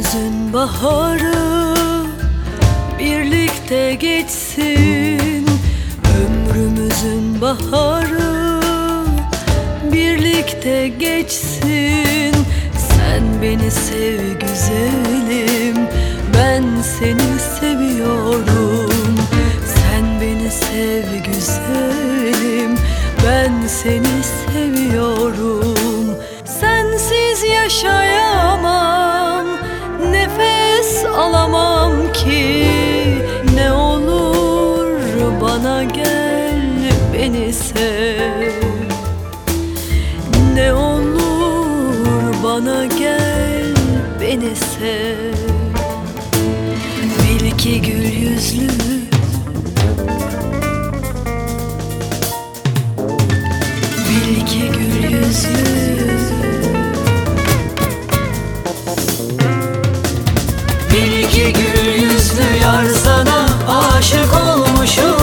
Ömrümüzün baharı birlikte geçsin. Ömrümüzün baharı birlikte geçsin. Sen beni sev güzelim, ben seni seviyorum. Sen beni sev güzelim, ben seni seviyorum. Sensiz yaşayamam, nefes alamam ki. Ne olur bana gel, beni sev. Ne olur bana gel, beni sev. Bil ki gül yüzlü, bil ki gül yüzlü, bil ki gül yüzlü yar sana aşık olmuşum.